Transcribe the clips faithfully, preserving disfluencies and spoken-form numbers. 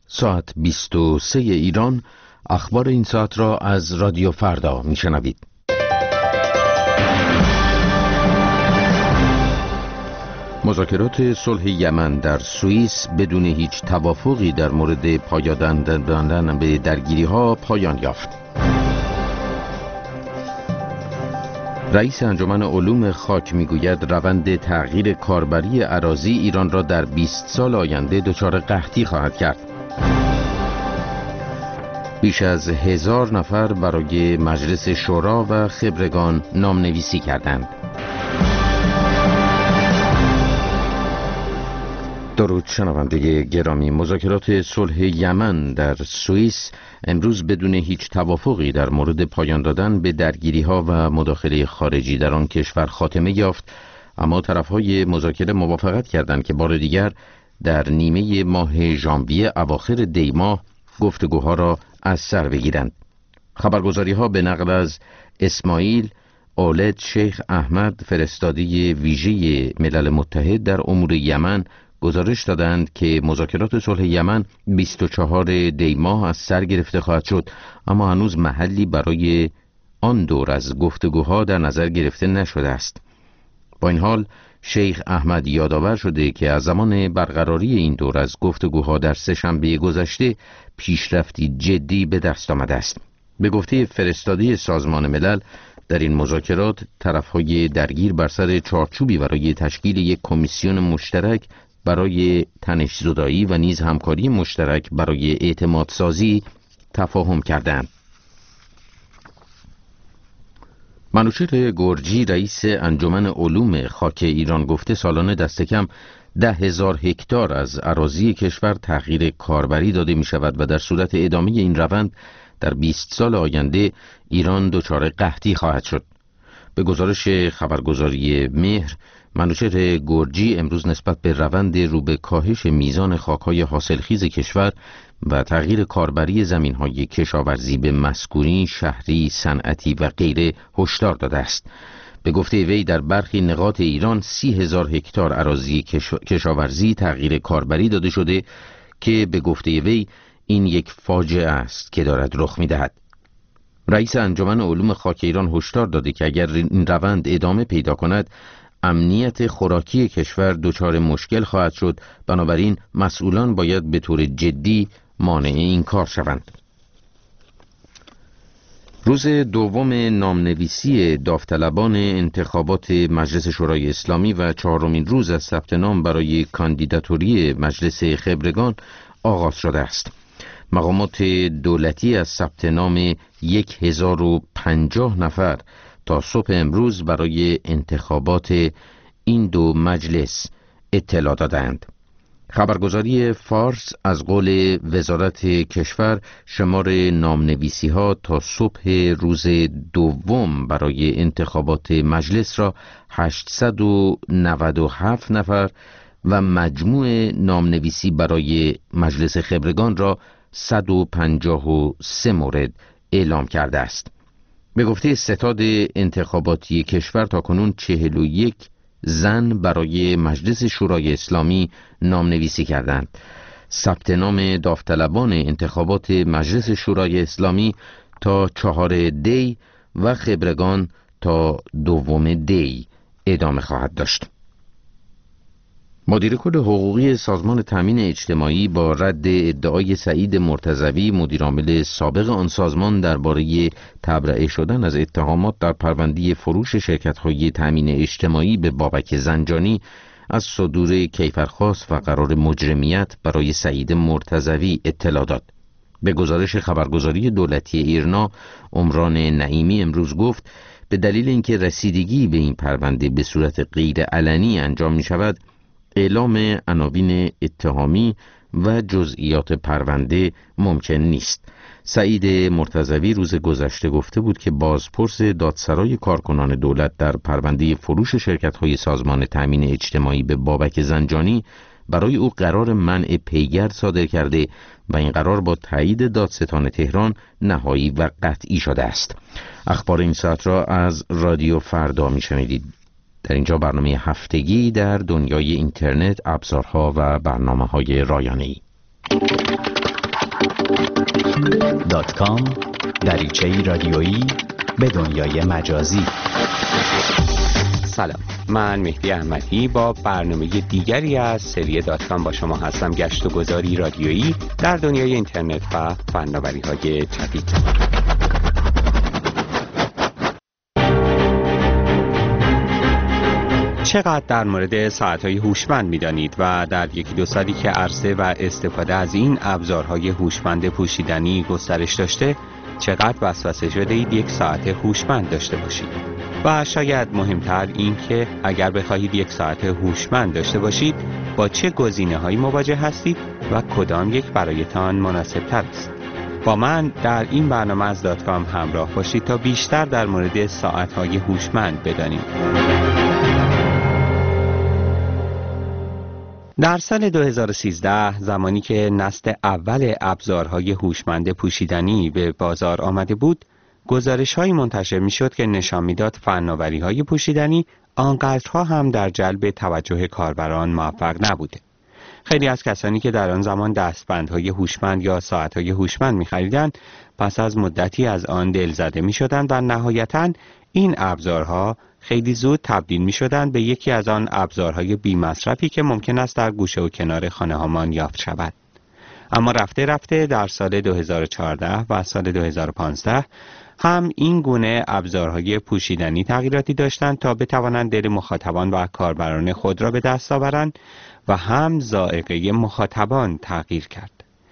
ساعت بیست و سه ایران. اخبار این ساعت را از رادیو فردا میشنوید. مذاکرات صلح یمن در سوئیس بدون هیچ توافقی در مورد پایان دادن به درگیری‌ها پایان یافت. رئیس انجمن علوم خاک میگوید روند تغییر کاربری اراضی ایران را در بیست سال آینده دچار قحطی خواهد کرد. بیش از هزار نفر برای مجلس شورا و خبرگان نامنویسی کردند. درود شنونده گرامی، مذاکرات صلح یمن در سوئیس امروز بدون هیچ توافقی در مورد پایان دادن به درگیری‌ها و مداخله خارجی در آن کشور خاتمه یافت، اما طرف‌های مذاکره موافقت کردند که بار دیگر در نیمه ماه ژانویه اواخر دی ماه گفتگوها را از سر بگیرند. خبرگزاری‌ها به نقل از اسماعیل اولد شیخ احمد فرستاده ویژه ملل متحد در امور یمن گزارش دادند که مذاکرات صلح یمن بیست و چهارم دی ماه از سر گرفته خواهد شد، اما هنوز محلی برای آن دور از گفتگوها در نظر گرفته نشده است. با این حال شیخ احمد یادآور شده که از زمان برقراری این دور از گفتگوها در سه‌شنبه گذشته پیشرفتی جدی به دست آمده است. به گفته فرستاده سازمان ملل، در این مذاکرات طرف‌های درگیر بر سر چارچوبی برای تشکیل یک کمیسیون مشترک برای تنش‌زدایی و نیز همکاری مشترک برای اعتمادسازی تفاهم کردند. منوچهر گرجی رئیس انجمن علوم خاک ایران گفته سالانه دست کم ده هزار هکتار از اراضی کشور تغییر کاربری داده می شود و در صورت ادامه این روند در بیست سال آینده ایران دچار قحطی خواهد شد. به گزارش خبرگزاری مهر، منوچهر گرجی امروز نسبت به روند رو به کاهش میزان خاک‌های حاصلخیز کشور و تغییر کاربری زمین‌های کشاورزی به مسکونی، شهری، صنعتی و غیره هشدار داده است. به گفته وی در برخی نقاط ایران سی هزار هکتار اراضی کشاورزی تغییر کاربری داده شده که به گفته وی این یک فاجعه است که دارد رخ می‌دهد. رئیس انجمن علوم خاک ایران هشدار داده که اگر این روند ادامه پیدا کند امنیت خوراکی کشور دچار مشکل خواهد شد، بنابراین مسئولان باید به طور جدی مانع این کار شوند. روز دوم نامنویسی داوطلبان انتخابات مجلس شورای اسلامی و چهارمین روز از ثبت نام برای کاندیداتوری مجلس خبرگان آغاز شده است. مقامات دولتی از ثبت نام هزار و پنجاه نفر تا صبح امروز برای انتخابات این دو مجلس اطلاع دادند. خبرگزاری فارس از قول وزارت کشور شمار نامنویسی ها تا صبح روز دوم برای انتخابات مجلس را هشتصد و نود و هفت نفر و مجموع نامنویسی برای مجلس خبرگان را صد و پنجاه و سه مورد اعلام کرده است. به گفته ستاد انتخاباتی کشور تاکنون چهل و یک زن برای مجلس شورای اسلامی نامنویسی کردند. ثبت نام داوطلبان انتخابات مجلس شورای اسلامی تا چهار دی و خبرگان تا دوم دی ادامه خواهد داشت. مدیر کل حقوقی سازمان تامین اجتماعی با رد ادعای سعید مرتضوی مدیرعامل سابق آن سازمان درباره تبرئه شدن از اتهامات در پرونده فروش شرکت‌های تامین اجتماعی به بابک زنجانی از صدور کیفرخواست و قرار مجرمیت برای سعید مرتضوی اطلاع داد. به گزارش خبرگزاری دولتی ایرنا، عمران نعیمی امروز گفت به دلیل اینکه رسیدگی به این پرونده به صورت غیر علنی انجام می شود، اعلام عناوین اتهامی و جزئیات پرونده ممکن نیست. سعید مرتضوی روز گذشته گفته بود که بازپرس دادسرای کارکنان دولت در پرونده فروش شرکت‌های سازمان تامین اجتماعی به بابک زنجانی برای او قرار منع پیگرد صادر کرده و این قرار با تایید دادستان تهران نهایی و قطعی شده است. اخبار این ساعت را از رادیو فردا میشنیدید. در اینجا برنامه هفتگی در دنیای اینترنت، ابزارها و برنامه‌های رایانه‌ای. دات کام دریچه‌ای رادیویی به دنیای مجازی. سلام، من مهدی احمدی با برنامه دیگری از سری دات کام با شما هستم. گشت و گذاری رادیویی در دنیای اینترنت و فناوری‌های جدید. چقدر در مورد ساعت‌های هوشمند می‌دانید و در یکی دو سالی که عرصه و استفاده از این ابزارهای هوشمند پوشیدنی گسترش داشته، چقدر وسوسه شده اید یک ساعت هوشمند داشته باشید؟ و شاید مهمتر این که اگر بخواهید یک ساعت هوشمند داشته باشید، با چه گزینه‌هایی مواجه هستید و کدام یک برایتان مناسب‌تر است؟ با من در این برنامه از دات کام همراه باشید تا بیشتر در مورد ساعت‌های هوشمند بدانید. در سال دو هزار و سیزده، زمانی که نسل اول ابزارهای هوشمند پوشیدنی به بازار آمده بود، گزارش‌هایی منتشر می‌شد که نشان می‌داد فناوری‌های پوشیدنی آنقدرها هم در جلب توجه کاربران موفق نبوده. خیلی از کسانی که در آن زمان دستبندهای هوشمند یا ساعت‌های هوشمند می‌خریدند، پس از مدتی از آن دلزده می‌شدند و نهایتاً این ابزارها خیلی زود تبدیل می‌شدند به یکی از آن ابزارهای بی‌مصرفی که ممکن است در گوشه و کنار خانه‌هامان یافت شود. اما رفته رفته در سال دو هزار و چهارده و سال دو هزار و پانزده هم این گونه ابزارهای پوشیدنی تغییراتی داشتند تا بتوانند دل مخاطبان و کاربران خود را به دست آورند و هم ذائقه مخاطبان تغییر کرد.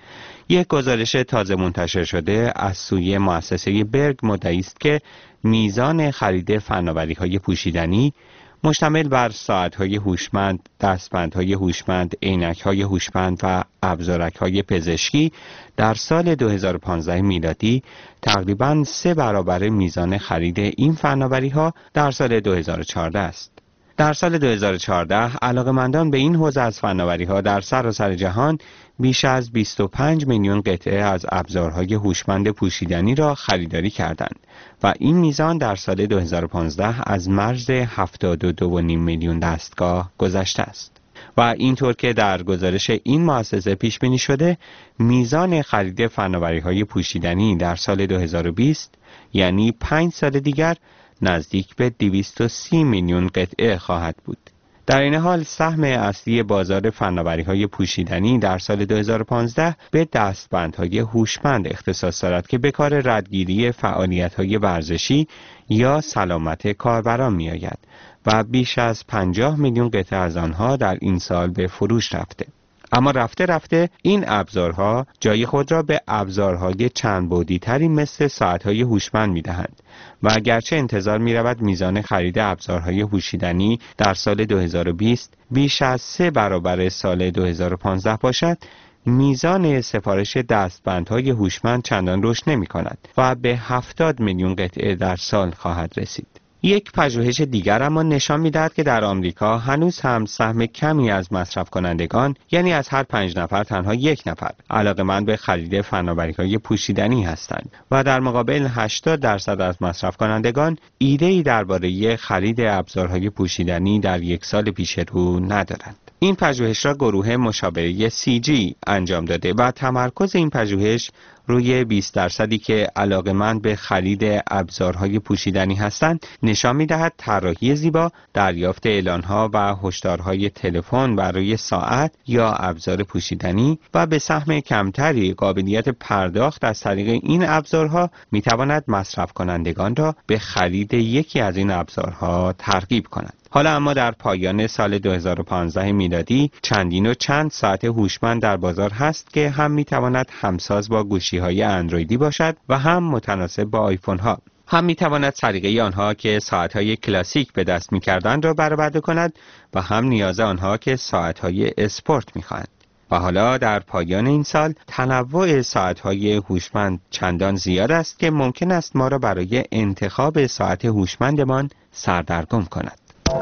یک گزارش تازه منتشر شده از سوی مؤسسه برگ مدعی است که میزان خرید فناوری‌های پوشیدنی مشتمل بر ساعت‌های هوشمند، دستبندهای هوشمند، عینک‌های هوشمند و ابزارک‌های پزشکی در سال دو هزار و پانزده میلادی تقریباً سه برابر میزان خرید این فناوری‌ها در سال دو هزار و چهارده است. در سال دو هزار و چهارده علاقه‌مندان به این حوزه از فناوری‌ها در سراسر جهان بیش از بیست و پنج میلیون قطعه از ابزارهای هوشمند پوشیدنی را خریداری کردند و این میزان در سال دو هزار و پانزده از مرز هفتاد و دو و نیم میلیون دستگاه گذشته است. و اینطور که در گزارش این مؤسسه پیش بینی شده، میزان خرید فناوری‌های پوشیدنی در سال دو هزار و بیست، یعنی پنج سال دیگر، نزدیک به دویست و سی میلیون قطعه خواهد بود. در این حال سهم اصلی بازار فناوری‌های پوشیدنی در سال دو هزار و پانزده به دستبندهای هوشمند اختصاص دارد که به کار ردگیری فعالیت‌های ورزشی یا سلامت کاربران می‌آید و بیش از پنجاه میلیون قطعه از آنها در این سال به فروش رفته. اما رفته رفته این ابزارها جای خود را به ابزارهای چند بعدی تری مثل ساعت‌های هوشمند می‌دهند و اگرچه انتظار می‌رود میزان خرید ابزارهای پوشیدنی در سال دو هزار و بیست بیش از سه برابر سال دو هزار و پانزده باشد، میزان سفارش دستبندهای هوشمند چندان رشد نمی‌کند و به هفتاد میلیون قطعه در سال خواهد رسید. یک پژوهش دیگر اما نشان می‌دهد که در آمریکا هنوز هم سهم کمی از مصرف کنندگان، یعنی از هر پنج نفر تنها یک نفر، علاقه‌مند به خرید فناوری‌های پوشیدنی هستند و در مقابل هشتاد درصد از مصرف کنندگان ایده‌ای درباره خرید ابزارهای پوشیدنی در یک سال پیش رو ندارند. این پژوهش را گروه مشاوره سی جی انجام داده و تمرکز این پژوهش روی بیست درصدی که علاقه‌مند به خرید ابزارهای پوشیدنی هستند نشان می‌دهد طراحی زیبا، دریافت اعلان‌ها و هشدارهای تلفن برای ساعت یا ابزار پوشیدنی و به سهم کمتری قابلیت پرداخت از طریق این ابزارها می‌تواند مصرف کنندگان را به خرید یکی از این ابزارها ترغیب کند. حالا اما در پایان سال دو هزار و پانزده میلادی چندین و چند ساعت هوشمند در بازار هست که هم میتواند همساز با گوشی‌های اندرویدی باشد و هم متناسب با آیفون ها. هم میتواند سلیقه آنها که ساعت‌های کلاسیک به دست می‌کردند را برآورده کند و هم نیاز آنها که ساعت‌های اسپورت می‌خواهند. و حالا در پایان این سال تنوع ساعت‌های هوشمند چندان زیاد است که ممکن است ما را برای انتخاب ساعت هوشمندمان سردرگم کند.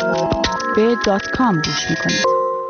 به دات کام گوش میکنید.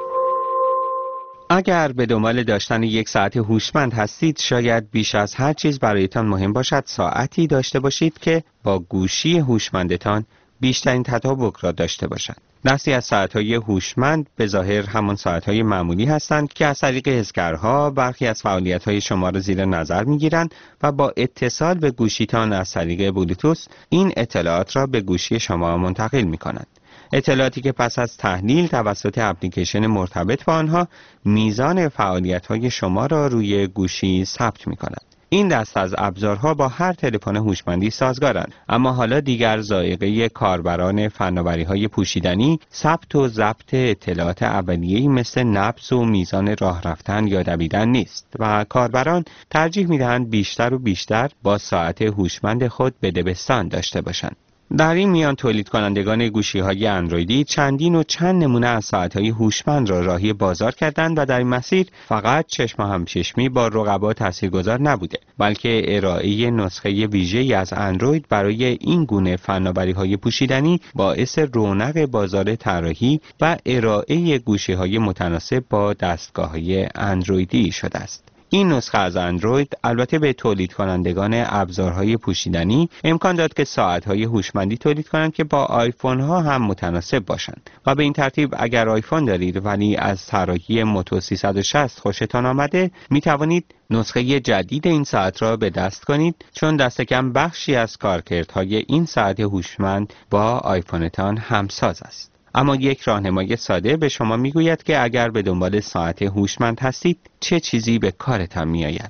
اگر به دنبال داشتن یک ساعت هوشمند هستید، شاید بیش از هر چیز برایتان مهم باشد ساعتی داشته باشید که با گوشی هوشمندتان بیشترین تطابق را داشته باشند. دستی از ساعت‌های هوشمند به ظاهر همان ساعت‌های معمولی هستند که از طریق حسگرها برخی از فعالیت‌های شما را زیر نظر می‌گیرند و با اتصال به گوشیتان از طریق بلوتوث این اطلاعات را به گوشی شما منتقل می‌کنند. اطلاعاتی که پس از تحلیل توسط اپلیکیشن مرتبط با آنها میزان فعالیت‌های شما را روی گوشی ثبت می‌کند. این دست از ابزارها با هر تلفن هوشمندی سازگارند، اما حالا دیگر ذائقه کاربران فناوری‌های پوشیدنی ثبت و ضبط اطلاعات اولیه‌ای مثل نبض و میزان راه رفتن یا دویدن نیست و کاربران ترجیح می‌دهند بیشتر و بیشتر با ساعت هوشمند خود بدبستان داشته باشند. در این میان تولید کنندگان گوشی‌های اندرویدی چندین و چند نمونه از ساعت‌های هوشمند را راهی بازار کردند و در این مسیر فقط چشم همچشمی با رقبا تاثیرگذار نبوده، بلکه ارائه نسخه ویژه‌ای از اندروید برای این گونه فناوری‌های پوشیدنی باعث رونق بازار طراحی و ارائه گوشی‌های متناسب با دستگاه‌های اندرویدی شده است. این نسخه از اندروید البته به تولید کنندگان ابزارهای پوشیدنی امکان داد که ساعت‌های هوشمندی تولید کنند که با آیفون ها هم متناسب باشند و به این ترتیب اگر آیفون دارید ولی از طراحی موتو سیصد و شصت خوشتان آمده می توانید نسخه جدید این ساعت را به دست کنید، چون دست کم بخشی از کارکردهای این ساعت هوشمند با آیفونتان همساز است. اما یک راهنمای ساده به شما میگوید که اگر به دنبال ساعت هوشمند هستید چه چیزی به کارتان میآید.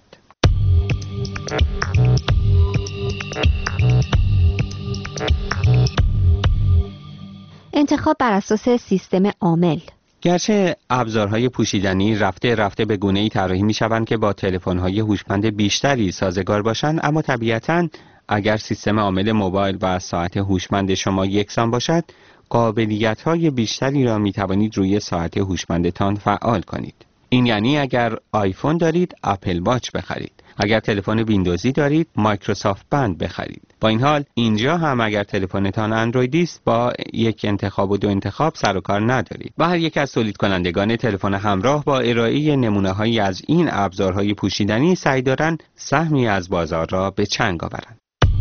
انتخاب بر اساس سیستم عامل. گرچه ابزارهای پوشیدنی رفته رفته به گونه‌ای طراحی می‌شوند که با تلفن‌های هوشمند بیشتری سازگار باشند، اما طبیعتاً اگر سیستم عامل موبایل و ساعت هوشمند شما یکسان باشد، قابلیت‌های بیشتری را می‌توانید روی ساعت هوشمندتان فعال کنید. این یعنی اگر آیفون دارید، اپل واچ بخرید. اگر تلفن ویندوزی دارید، مایکروسافت بند بخرید. با این حال اینجا هم اگر تلفنتان اندرویدی است، با یک انتخاب و دو انتخاب سر و کار ندارید. و هر یک از تولید کنندگان تلفن همراه با ارائه نمونه‌هایی از این ابزارهای پوشیدنی سعی دارند سهمی از بازار را به چنگ آورند.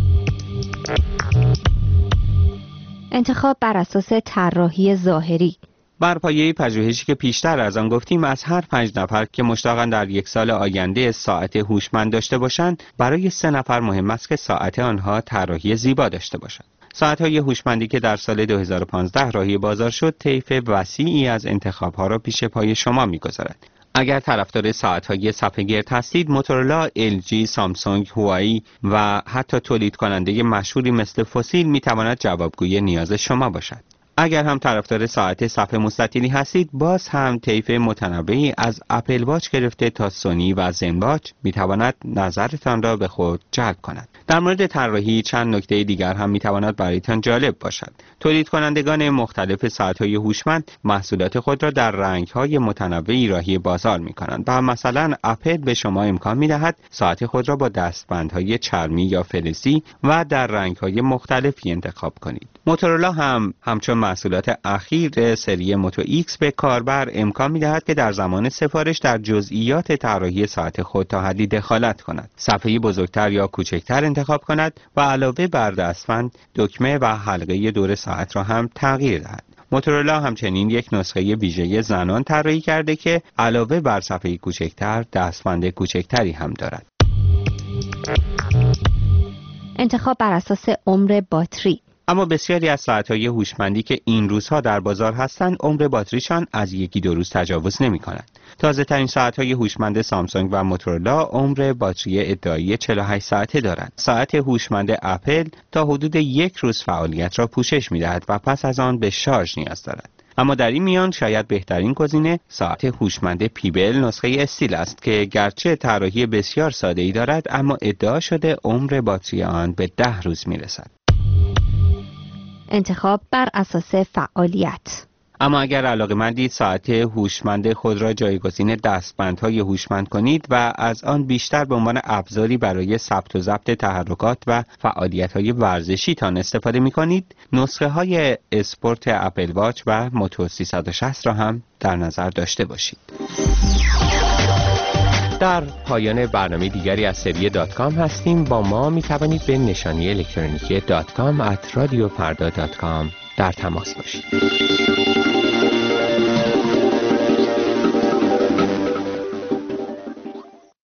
انتخاب بر اساس طراحی ظاهری. بر پایه پژوهشی که پیشتر از آن گفتیم، از هر پنج نفر که مشتاقند در یک سال آینده ساعت هوشمند داشته باشند، برای سه نفر مهم است که ساعت آنها طراحی زیبا داشته باشد. ساعت‌های هوشمندی که در سال دو هزار و پانزده راهی بازار شد، طیف وسیعی از انتخاب‌ها را پیش پای شما می‌گذارد. اگر طرفدار ساعت‌های صفحه گرد هستید، موتورولا، ال جی، سامسونگ، هوایی و حتی تولید کننده مشهوری مثل فسیل می‌تواند جوابگوی نیاز شما باشد. اگر هم طرفدار ساعت صفحه مستطیلی هستید، باز هم طیف متنوعی از اپل واچ گرفته تا سونی و زن واچ میتواند نظرتان را به خود جلب کند. در مورد طراحی چند نکته دیگر هم میتواند برایتان جالب باشد. تولید کنندگان مختلف ساعت‌های هوشمند محصولات خود را در رنگ‌های متنوعی راهی بازار می‌کنند و مثلا اپل به شما امکان می‌دهد ساعت خود را با دستبندهای چرمی یا فلزی و در رنگ‌های مختلفی انتخاب کنید. موتورولا هم همچون محصولات اخیر سری موتو ایکس به کاربر امکان می‌دهد که در زمان سفارش در جزئیات طراحی ساعت خود تا حدی دخالت کند، صفحه بزرگتر یا کوچکتر انتخاب کند و علاوه بر دستبند، دکمه و حلقه دور ساعت را هم تغییر دهد. موتورولا همچنین یک نسخه ویژه زنان طراحی کرده که علاوه بر صفحه کوچکتر، دستبند کوچکتری هم دارد. انتخاب بر اساس عمر باتری. اما بسیاری از ساعت‌های هوشمندی که این روزها در بازار هستند، عمر باتریشان از یکی دو روز تجاوز نمی‌کند. تازه‌ترین ساعت‌های هوشمند سامسونگ و موتورولا عمر باتری ادعایی چهل و هشت ساعته دارند. ساعت هوشمند اپل تا حدود یک روز فعالیت را پوشش می‌دهد و پس از آن به شارژ نیاز دارد. اما در این میان شاید بهترین گزینه ساعت هوشمند پیبل نسخه استیل است که گرچه طراحی بسیار ساده‌ای دارد، اما ادعا شده عمر باتری آن به ده روز می‌رسد. انتخاب بر اساس فعالیت. اما اگر علاقه‌مندید ساعت هوشمند خود را جایگزین دستبندهای هوشمند کنید و از آن بیشتر به عنوان ابزاری برای ثبت و ضبط تحرکات و فعالیت‌های ورزشی تان استفاده می‌کنید، نسخه‌های اسپورت اپل واچ و موتو سیصد و شصت را هم در نظر داشته باشید. در پایان برنامه دیگری از سری دات کام هستیم. با ما می توانید به نشانی الکترونیکی دات کام ات رادیو فردا دات کام در تماس باشید.